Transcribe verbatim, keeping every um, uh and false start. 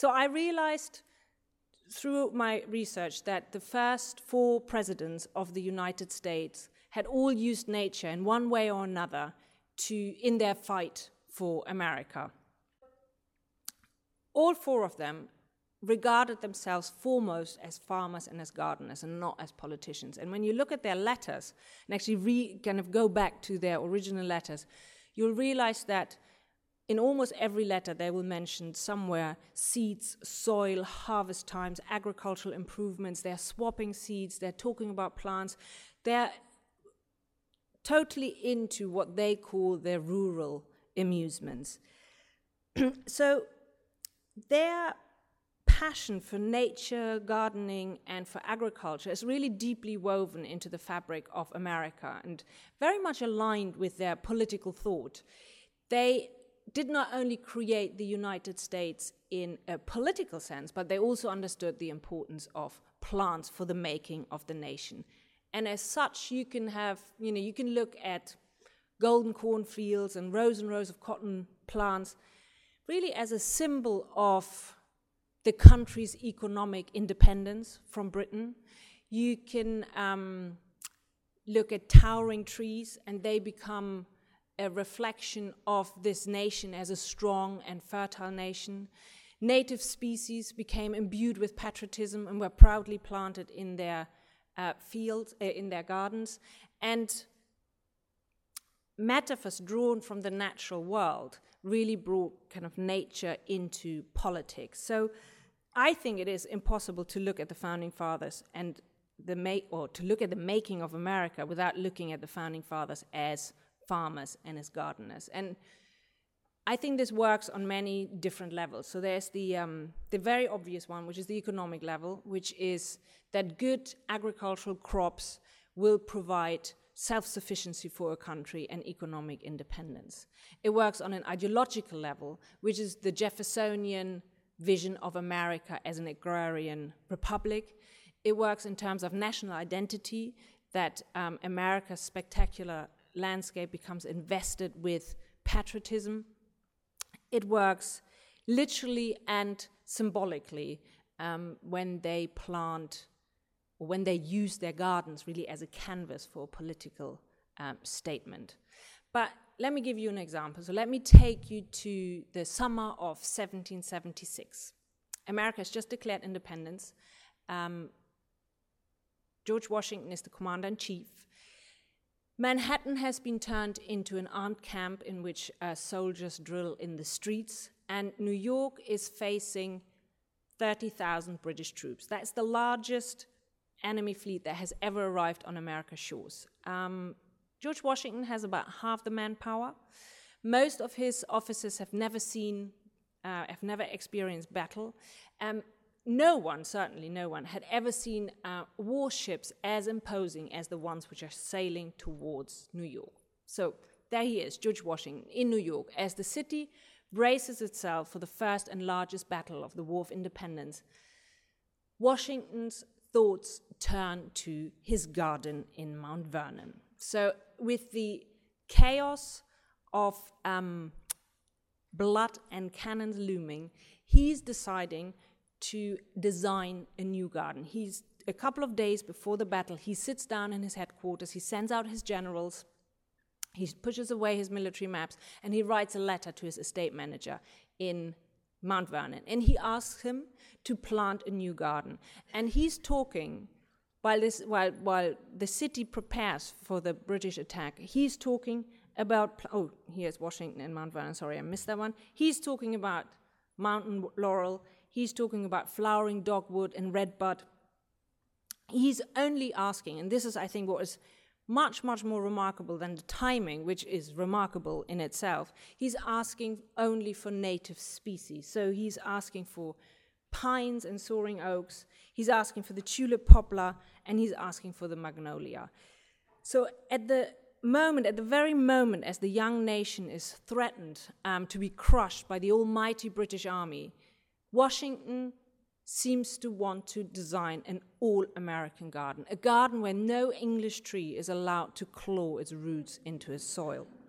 So I realized through my research that the first four presidents of the United States had all used nature in one way or another to in their fight for America. All four of them regarded themselves foremost as farmers and as gardeners and not as politicians. And when you look at their letters and actually re, kind of go back to their original letters, you'll realize that in almost every letter they will mention somewhere seeds, soil, harvest times, agricultural improvements. They're swapping seeds, they're talking about plants. They're totally into what they call their rural amusements. So their passion for nature, gardening, and for agriculture is really deeply woven into the fabric of America and very much aligned with their political thought. They did not only create the United States in a political sense, but they also understood the importance of plants for the making of the nation. And as such, you can have, you know, you can look at golden cornfields and rows and rows of cotton plants really as a symbol of the country's economic independence from Britain. You can um, look at towering trees, and they become a reflection of this nation as a strong and fertile nation. Native species became imbued with patriotism and were proudly planted in their uh, fields, uh, in their gardens. And metaphors drawn from the natural world really brought kind of nature into politics. So I think it is impossible to look at the Founding Fathers and the make, or to look at the making of America without looking at the Founding Fathers as farmers and as gardeners. And I think this works on many different levels. So there's the um, the very obvious one, which is the economic level, which is that good agricultural crops will provide self-sufficiency for a country and economic independence. It works on an ideological level, which is the Jeffersonian vision of America as an agrarian republic. It works in terms of national identity, that um, America's spectacular landscape becomes invested with patriotism. It works literally and symbolically um, when they plant, or when they use their gardens really as a canvas for a political um, statement. But let me give you an example. So let me take you to the summer of seventeen seventy-six. America has just declared independence. Um, George Washington is the commander-in-chief. Manhattan has been turned into an armed camp in which uh, soldiers drill in the streets, and New York is facing thirty thousand British troops. That's the largest enemy fleet that has ever arrived on America's shores. Um, George Washington has about half the manpower. Most of his officers have never seen, uh, have never experienced battle. Um, no one, certainly no one, had ever seen uh, warships as imposing as the ones which are sailing towards New York. So there he is, George Washington, in New York, as the city braces itself for the first and largest battle of the War of Independence. Washington's thoughts turn to his garden in Mount Vernon. So with the chaos of um, blood and cannons looming, he's deciding to design a new garden. He's a couple of days before the battle, he sits down in his headquarters, he sends out his generals, he pushes away his military maps, and he writes a letter to his estate manager in Mount Vernon. And he asks him to plant a new garden. And he's talking, while, this, while, while the city prepares for the British attack, he's talking about, oh, here's Washington and Mount Vernon, sorry, I missed that one. He's talking about mountain laurel, he's talking about flowering dogwood and redbud. He's only asking, and this is, I think, what is much, much more remarkable than the timing, which is remarkable in itself. He's asking only for native species. So he's asking for pines and soaring oaks, he's asking for the tulip poplar, and he's asking for the magnolia. So at the moment, at the very moment as the young nation is threatened um, to be crushed by the almighty British Army, Washington seems to want to design an all-American garden, a garden where no English tree is allowed to claw its roots into its soil.